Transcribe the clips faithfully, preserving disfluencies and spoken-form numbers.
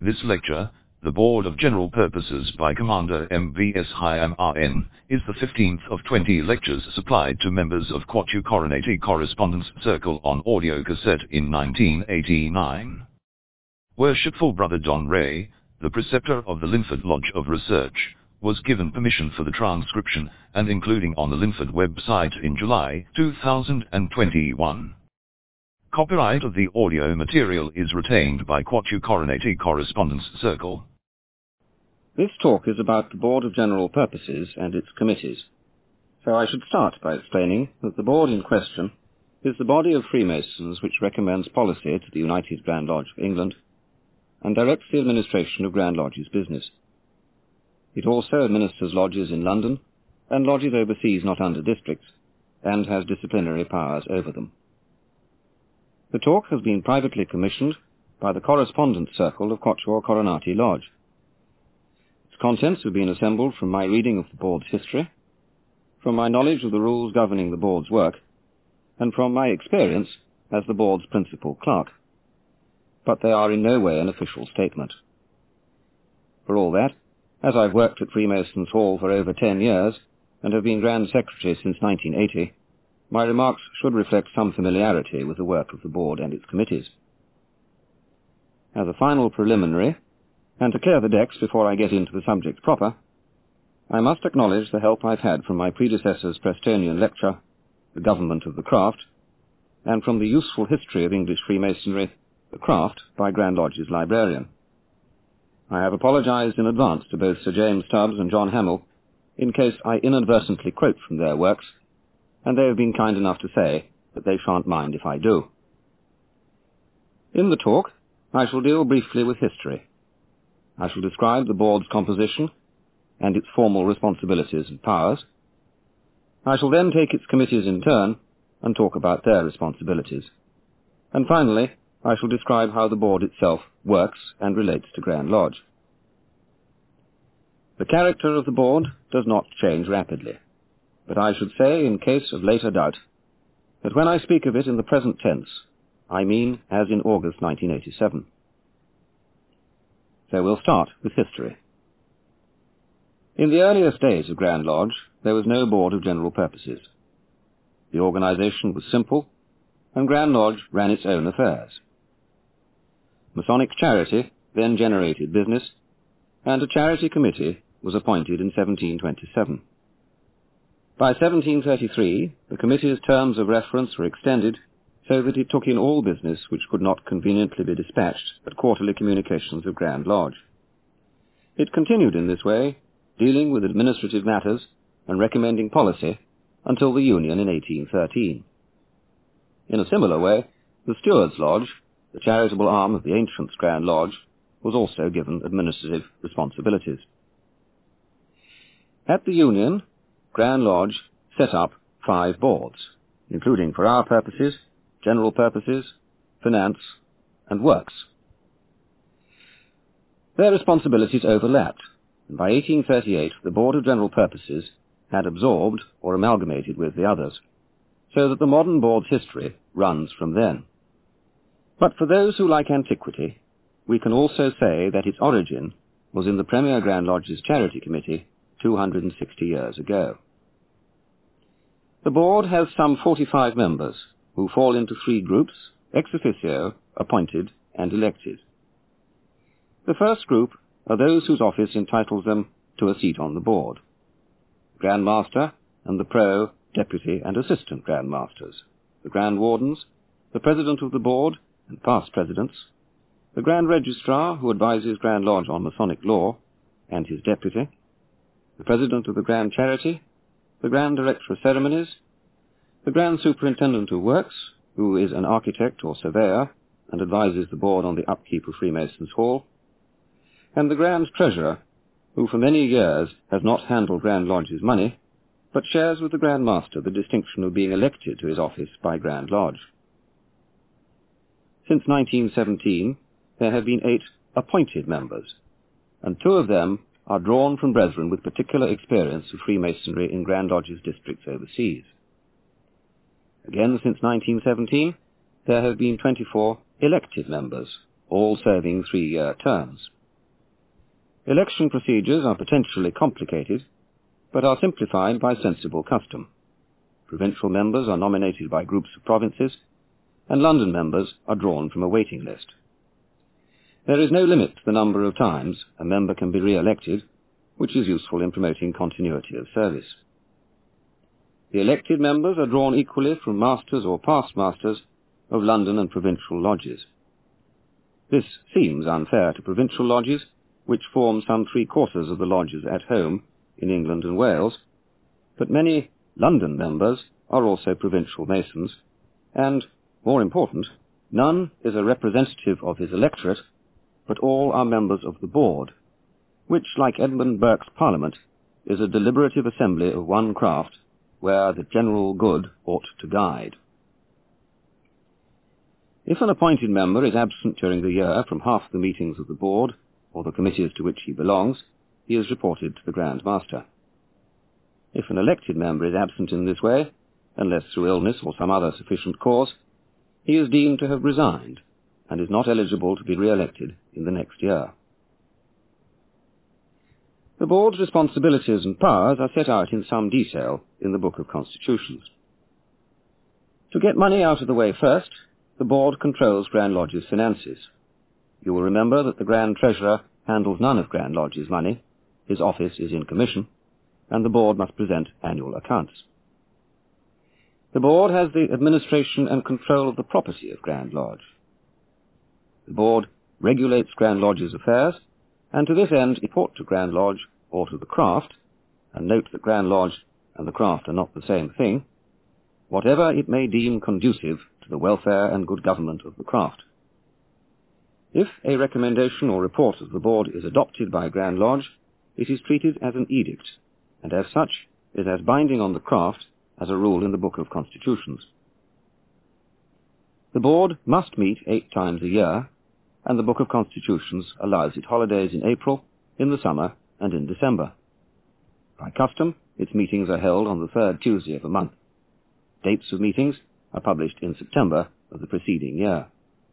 This lecture, The Board of General Purposes by Commander M V S High M R N, is the fifteenth of twenty lectures supplied to members of Quatue Coronati Correspondence Circle on audio cassette in nineteen eighty-nine. Worshipful Brother Don Ray, the preceptor of the Linford Lodge of Research, was given permission for the transcription and including on the Linford website in July two thousand twenty-one. Copyright of the audio material is retained by Quatue Coronati Correspondence Circle. This talk is about the Board of General Purposes and its committees. So I should start by explaining that the board in question is the body of Freemasons which recommends policy to the United Grand Lodge of England and directs the administration of Grand Lodge's business. It also administers lodges in London and lodges overseas not under districts, and has disciplinary powers over them. The talk has been privately commissioned by the Correspondence Circle of Quatuor Coronati Lodge. Its contents have been assembled from my reading of the board's history, from my knowledge of the rules governing the board's work, and from my experience as the board's principal clerk. But they are in no way an official statement. For all that, as I've worked at Freemasons Hall for over ten years, and have been Grand Secretary since nineteen eighty, my remarks should reflect some familiarity with the work of the board and its committees. As a final preliminary, and to clear the decks before I get into the subject proper, I must acknowledge the help I've had from my predecessor's Prestonian lecture, The Government of the Craft, and from the useful history of English Freemasonry, The Craft, by Grand Lodge's librarian. I have apologized in advance to both Sir James Stubbs and John Hamill in case I inadvertently quote from their works, and they have been kind enough to say that they shan't mind if I do. In the talk, I shall deal briefly with history. I shall describe the board's composition and its formal responsibilities and powers. I shall then take its committees in turn and talk about their responsibilities. And finally, I shall describe how the board itself works and relates to Grand Lodge. The character of the board does not change rapidly, but I should say, in case of later doubt, that when I speak of it in the present tense, I mean as in August nineteen eighty-seven. So we'll start with history. In the earliest days of Grand Lodge, there was no Board of General Purposes. The organization was simple, and Grand Lodge ran its own affairs. Masonic charity then generated business, and a charity committee was appointed in seventeen twenty-seven. By seventeen thirty-three, the committee's terms of reference were extended so that it took in all business which could not conveniently be dispatched at quarterly communications of Grand Lodge. It continued in this way, dealing with administrative matters and recommending policy until the Union in eighteen thirteen. In a similar way, the Stewards' Lodge, the charitable arm of the ancient Grand Lodge, was also given administrative responsibilities. At the Union, Grand Lodge set up five boards, including for our purposes, general purposes, finance, and works. Their responsibilities overlapped, and by eighteen thirty-eight the Board of General Purposes had absorbed or amalgamated with the others, so that the modern board's history runs from then. But for those who like antiquity, we can also say that its origin was in the Premier Grand Lodge's Charity Committee two hundred sixty years ago. The board has some forty-five members, who fall into three groups, ex officio, appointed, and elected. The first group are those whose office entitles them to a seat on the board: the Grand Master and the Pro, Deputy, and Assistant Grand Masters, the Grand Wardens, the President of the Board and past Presidents, the Grand Registrar, who advises Grand Lodge on Masonic law, and his Deputy, the President of the Grand Charity, the Grand Director of Ceremonies, the Grand Superintendent of Works, who is an architect or surveyor and advises the board on the upkeep of Freemasons Hall, and the Grand Treasurer, who for many years has not handled Grand Lodge's money, but shares with the Grand Master the distinction of being elected to his office by Grand Lodge. Since nineteen seventeen, there have been eight appointed members, and two of them are drawn from brethren with particular experience of Freemasonry in Grand Lodge's districts overseas. Again, since nineteen seventeen, there have been twenty-four elected members, all serving three-year terms. Election procedures are potentially complicated, but are simplified by sensible custom. Provincial members are nominated by groups of provinces, and London members are drawn from a waiting list. There is no limit to the number of times a member can be re-elected, which is useful in promoting continuity of service. The elected members are drawn equally from masters or past masters of London and provincial lodges. This seems unfair to provincial lodges, which form some three-quarters of the lodges at home in England and Wales, but many London members are also provincial masons, and, more important, none is a representative of his electorate, but all are members of the board, which, like Edmund Burke's Parliament, is a deliberative assembly of one craft, where the general good ought to guide. If an appointed member is absent during the year from half the meetings of the board, or the committees to which he belongs, he is reported to the Grand Master. If an elected member is absent in this way, unless through illness or some other sufficient cause, he is deemed to have resigned, and is not eligible to be re-elected in the next year. The board's responsibilities and powers are set out in some detail in the Book of Constitutions. To get money out of the way first, the board controls Grand Lodge's finances. You will remember that the Grand Treasurer handles none of Grand Lodge's money, his office is in commission, and the board must present annual accounts. The board has the administration and control of the property of Grand Lodge. The board regulates Grand Lodge's affairs, and to this end report to Grand Lodge or to the craft, and note that Grand Lodge and the craft are not the same thing, whatever it may deem conducive to the welfare and good government of the craft. If a recommendation or report of the board is adopted by Grand Lodge, it is treated as an edict, and as such is as binding on the craft as a rule in the Book of Constitutions. The board must meet eight times a year, and the Book of Constitutions allows it holidays in April, in the summer, and in December. By custom, its meetings are held on the third Tuesday of a month. Dates of meetings are published in September of the preceding year.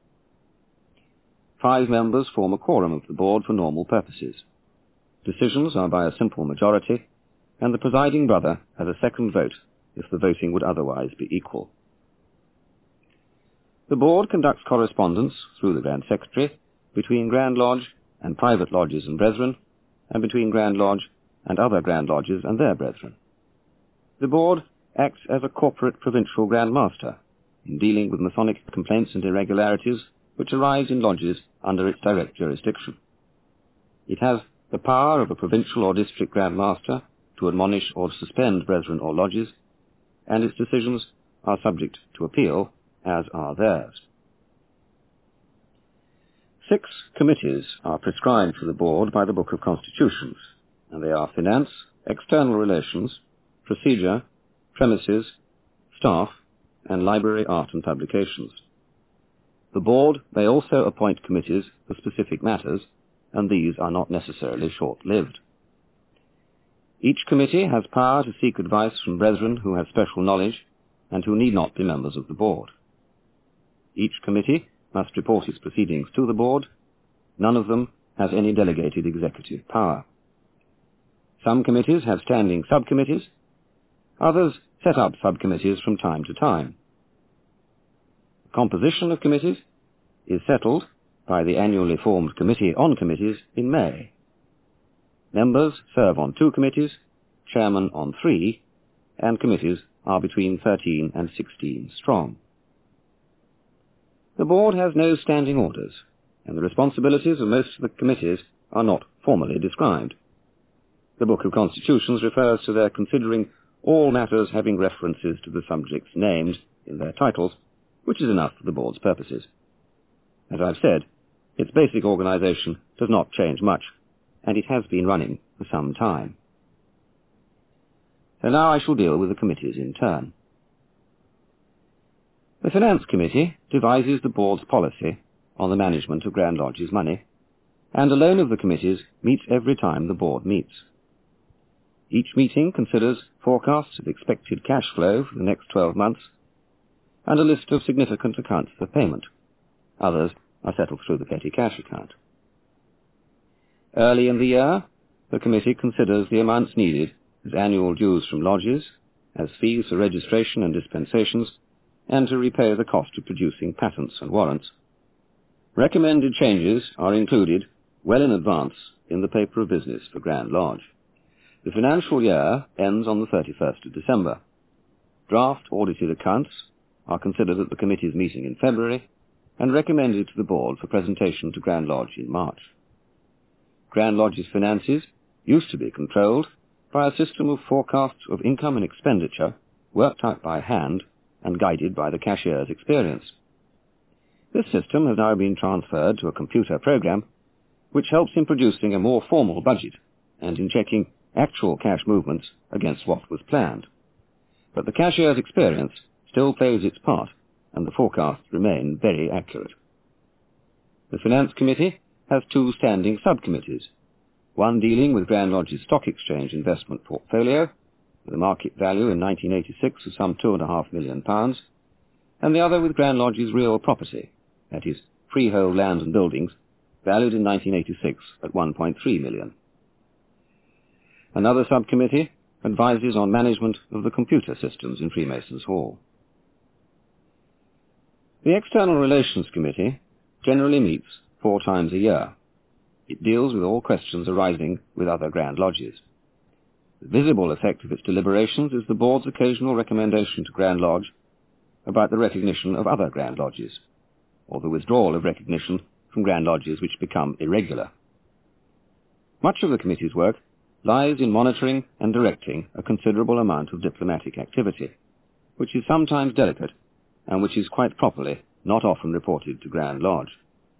Five members form a quorum of the board for normal purposes. Decisions are by a simple majority, and the presiding brother has a second vote if the voting would otherwise be equal. The board conducts correspondence through the Grand Secretary between Grand Lodge and private lodges and brethren, and between Grand Lodge and other Grand Lodges and their brethren. The board acts as a corporate provincial Grand Master in dealing with Masonic complaints and irregularities which arise in lodges under its direct jurisdiction. It has the power of a provincial or district Grand Master to admonish or suspend brethren or lodges, and its decisions are subject to appeal, as are theirs. Six committees are prescribed for the board by the Book of Constitutions, and they are Finance, External Relations, Procedure, Premises, Staff, and Library, Art and Publications. The board may also appoint committees for specific matters, and these are not necessarily short-lived. Each committee has power to seek advice from brethren who have special knowledge and who need not be members of the board. Each committee must report its proceedings to the board. None of them has any delegated executive power. Some committees have standing subcommittees. Others set up subcommittees from time to time. The composition of committees is settled by the annually formed Committee on Committees in May. Members serve on two committees, chairmen on three, and committees are between thirteen and sixteen strong. The board has no standing orders, and the responsibilities of most of the committees are not formally described. The Book of Constitutions refers to their considering all matters having references to the subjects named in their titles, which is enough for the board's purposes. As I've said, its basic organization does not change much, and it has been running for some time. So now I shall deal with the committees in turn. The Finance Committee devises the board's policy on the management of Grand Lodge's money, and alone of the committees meets every time the board meets. Each meeting considers forecasts of expected cash flow for the next twelve months, and a list of significant accounts for payment. Others are settled through the petty cash account. Early in the year, the committee considers the amounts needed as annual dues from lodges, as fees for registration and dispensations, and to repay the cost of producing patents and warrants. Recommended changes are included well in advance in the paper of business for Grand Lodge. The financial year ends on the thirty-first of December. Draft audited accounts are considered at the committee's meeting in February and recommended to the board for presentation to Grand Lodge in March. Grand Lodge's finances used to be controlled by a system of forecasts of income and expenditure worked out by hand and guided by the cashier's experience. This system has now been transferred to a computer program which helps in producing a more formal budget and in checking actual cash movements against what was planned. But the cashier's experience still plays its part, and the forecasts remain very accurate. The Finance Committee has two standing subcommittees, one dealing with Grand Lodge's stock exchange investment portfolio, with a market value in nineteen eighty-six of some two and a half million pounds, and the other with Grand Lodge's real property, that is, freehold land and buildings, valued in nineteen eighty-six at one point three million. Another subcommittee advises on management of the computer systems in Freemasons Hall. The External Relations Committee generally meets four times a year. It deals with all questions arising with other Grand Lodges. The visible effect of its deliberations is the board's occasional recommendation to Grand Lodge about the recognition of other Grand Lodges, or the withdrawal of recognition from Grand Lodges which become irregular. Much of the committee's work lies in monitoring and directing a considerable amount of diplomatic activity, which is sometimes delicate and which is quite properly not often reported to Grand Lodge.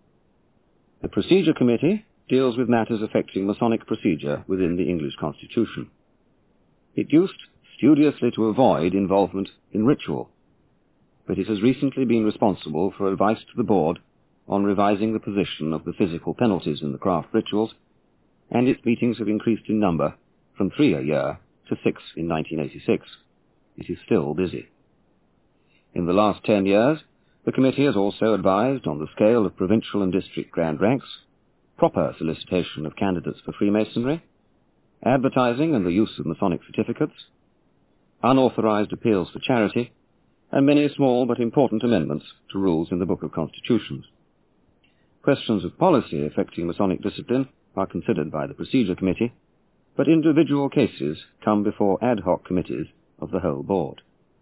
The Procedure Committee deals with matters affecting Masonic procedure within the English Constitution. It used studiously to avoid involvement in ritual, but it has recently been responsible for advice to the board on revising the position of the physical penalties in the craft rituals, and its meetings have increased in number from three a year to six in nineteen eighty-six. It is still busy. In the last ten years, the committee has also advised on the scale of provincial and district grand ranks, proper solicitation of candidates for Freemasonry, advertising and the use of Masonic certificates, unauthorized appeals for charity, and many small but important amendments to rules in the Book of Constitutions. Questions of policy affecting Masonic discipline are considered by the Procedure Committee, but individual cases come before ad hoc committees of the whole board.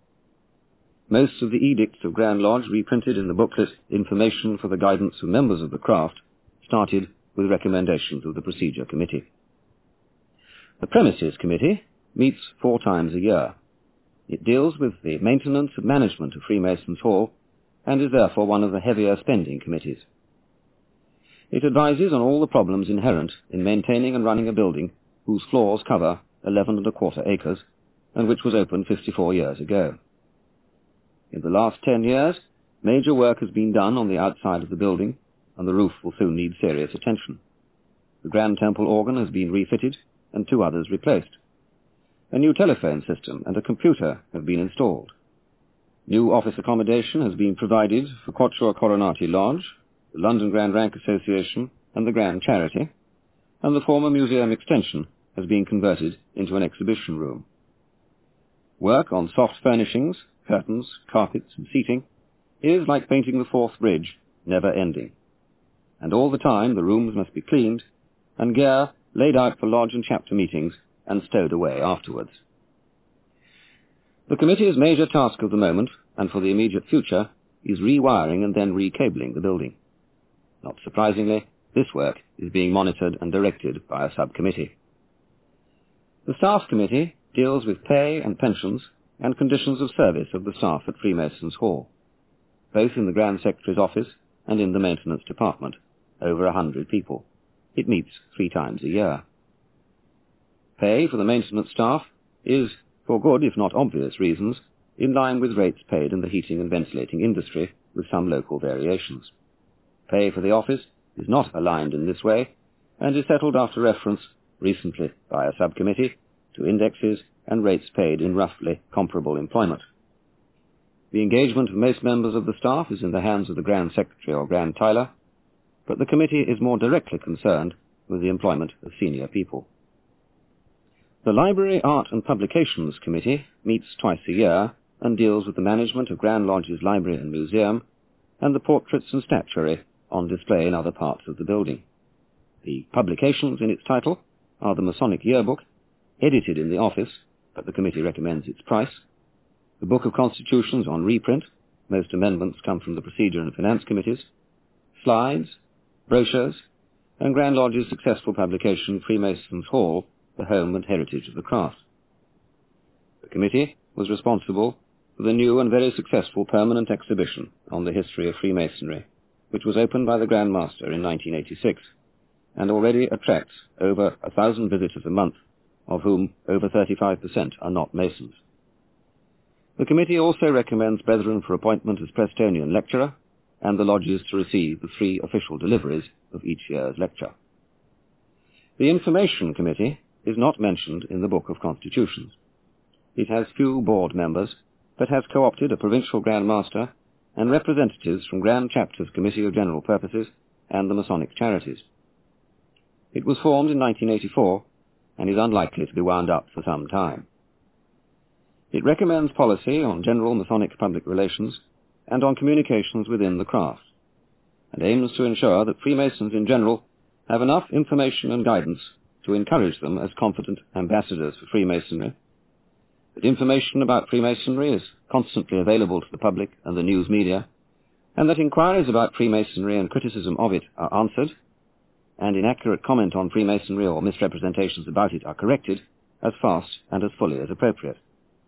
Most of the edicts of Grand Lodge reprinted in the booklet Information for the Guidance of Members of the Craft started with recommendations of the Procedure Committee. The Premises Committee meets four times a year. It deals with the maintenance and management of Freemasons Hall and is therefore one of the heavier spending committees. It advises on all the problems inherent in maintaining and running a building whose floors cover eleven and a quarter acres and which was opened fifty-four years ago. In the last ten years, major work has been done on the outside of the building, and the roof will soon need serious attention. The Grand Temple organ has been refitted, and two others replaced. A new telephone system and a computer have been installed. New office accommodation has been provided for Quatuor Coronati Lodge, the London Grand Rank Association, and the Grand Charity, and the former museum extension has been converted into an exhibition room. Work on soft furnishings, curtains, carpets, and seating is, like painting the Forth Bridge, never ending. And all the time the rooms must be cleaned, and gear laid out for lodge and chapter meetings and stowed away afterwards. The committee's major task of the moment, and for the immediate future, is rewiring and then recabling the building. Not surprisingly, this work is being monitored and directed by a subcommittee. The Staff Committee deals with pay and pensions and conditions of service of the staff at Freemasons Hall, both in the Grand Secretary's office and in the Maintenance Department, over a hundred people. It meets three times a year. Pay for the maintenance staff is, for good if not obvious reasons, in line with rates paid in the heating and ventilating industry, with some local variations. Pay for the office is not aligned in this way, and is settled after reference, recently by a subcommittee, to indexes and rates paid in roughly comparable employment. The engagement of most members of the staff is in the hands of the Grand Secretary or Grand Tyler, but the committee is more directly concerned with the employment of senior people. The Library, Art and Publications Committee meets twice a year and deals with the management of Grand Lodge's library and museum and the portraits and statuary on display in other parts of the building. The publications in its title are the Masonic Yearbook, edited in the office, but the committee recommends its price, the Book of Constitutions on reprint, most amendments come from the Procedure and Finance Committees, slides, brochures, and Grand Lodge's successful publication Freemasons' Hall, the Home and Heritage of the Craft. The committee was responsible for the new and very successful permanent exhibition on the history of Freemasonry, which was opened by the Grand Master in nineteen eighty-six, and already attracts over a thousand visitors a month, of whom over thirty-five percent are not Masons. The committee also recommends brethren for appointment as Prestonian lecturer, and the lodges to receive the three official deliveries of each year's lecture. The Information Committee is not mentioned in the Book of Constitutions. It has few board members, but has co-opted a provincial Grand Master and representatives from Grand Chapters Committee of General Purposes and the Masonic Charities. It was formed in nineteen eighty-four and is unlikely to be wound up for some time. It recommends policy on general Masonic public relations and on communications within the craft, and aims to ensure that Freemasons in general have enough information and guidance to encourage them as competent ambassadors for Freemasonry, that information about Freemasonry is constantly available to the public and the news media, and that inquiries about Freemasonry and criticism of it are answered, and inaccurate comment on Freemasonry or misrepresentations about it are corrected as fast and as fully as appropriate.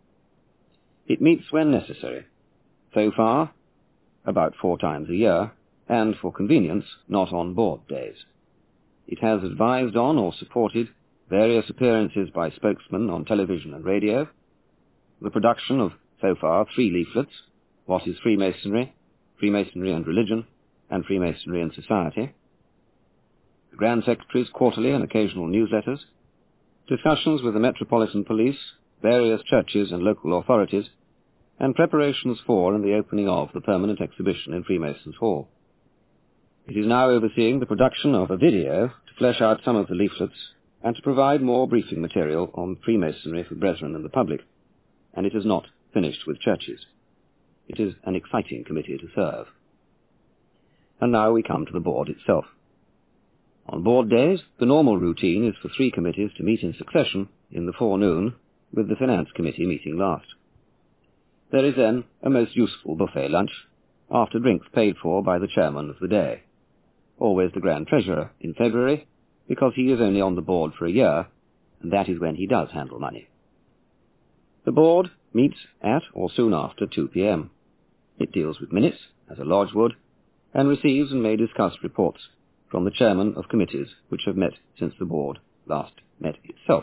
It meets when necessary, so far about four times a year, and for convenience not on board days. It has advised on or supported various appearances by spokesmen on television and radio, the production of, so far, three leaflets, What is Freemasonry, Freemasonry and Religion, and Freemasonry and Society, the Grand Secretary's quarterly and occasional newsletters, discussions with the Metropolitan Police, various churches and local authorities, and preparations for and the opening of the permanent exhibition in Freemasons' Hall. It is now overseeing the production of a video to flesh out some of the leaflets and to provide more briefing material on Freemasonry for brethren and the public, and it has not finished with churches. It is an exciting committee to serve. And now we come to the board itself. On board days, the normal routine is for three committees to meet in succession in the forenoon, with the Finance Committee meeting last. There is then a most useful buffet lunch, after drinks paid for by the chairman of the day, always the Grand Treasurer in February, because he is only on the board for a year, and that is when he does handle money. The board meets at or soon after two p.m. It deals with minutes, as a lodge would, and receives and may discuss reports from the chairman of committees which have met since the board last met itself.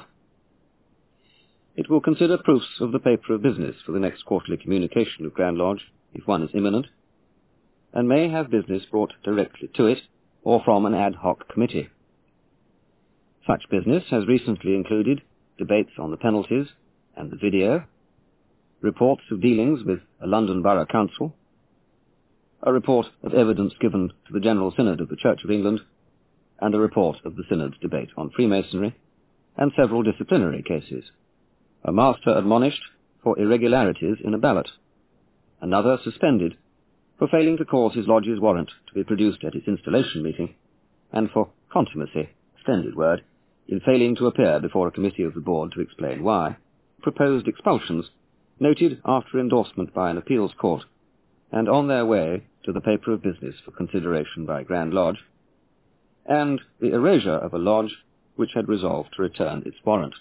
It will consider proofs of the paper of business for the next quarterly communication of Grand Lodge, if one is imminent, and may have business brought directly to it or from an ad hoc committee. Such business has recently included debates on the penalties and the video, reports of dealings with a London Borough Council, a report of evidence given to the General Synod of the Church of England, and a report of the Synod's debate on Freemasonry, and several disciplinary cases. A master admonished for irregularities in a ballot, another suspended for failing to cause his lodge's warrant to be produced at its installation meeting, and for contumacy, splendid word, in failing to appear before a committee of the board to explain why, proposed expulsions, noted after endorsement by an appeals court, and on their way to the paper of business for consideration by Grand Lodge, and the erasure of a lodge which had resolved to return its warrant.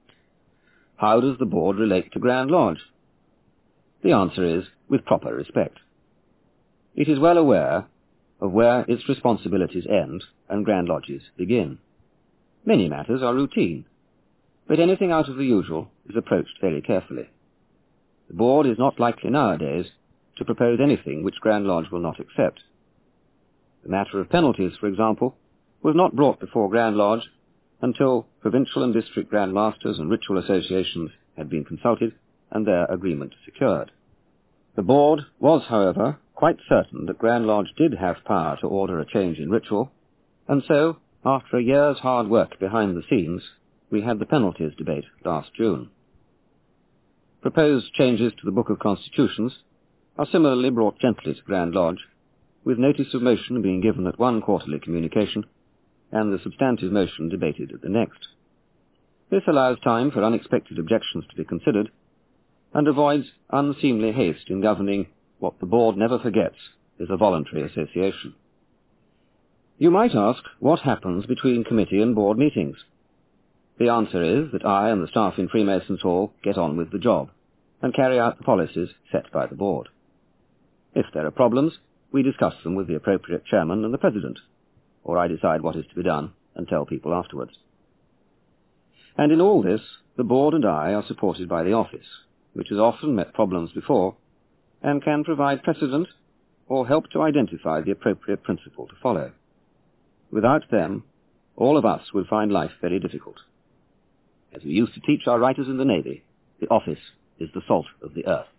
How does the board relate to Grand Lodge? The answer is, with proper respect. It is well aware of where its responsibilities end and Grand Lodge's begin. Many matters are routine, but anything out of the usual is approached very carefully. The board is not likely nowadays to propose anything which Grand Lodge will not accept. The matter of penalties, for example, was not brought before Grand Lodge until provincial and district Grand Masters and ritual associations had been consulted and their agreement secured. The board was, however, quite certain that Grand Lodge did have power to order a change in ritual, and so, after a year's hard work behind the scenes, we had the penalties debate last June. Proposed changes to the Book of Constitutions are similarly brought gently to Grand Lodge, with notice of motion being given at one quarterly communication, and the substantive motion debated at the next. This allows time for unexpected objections to be considered, and avoids unseemly haste in governing what the board never forgets is a voluntary association. You might ask what happens between committee and board meetings. The answer is that I and the staff in Freemasons Hall get on with the job and carry out the policies set by the board. If there are problems, we discuss them with the appropriate chairman and the president, or I decide what is to be done and tell people afterwards. And in all this, the board and I are supported by the office, which has often met problems before, and can provide precedent or help to identify the appropriate principle to follow. Without them, all of us would find life very difficult. As we used to teach our writers in the Navy, the office is the salt of the earth.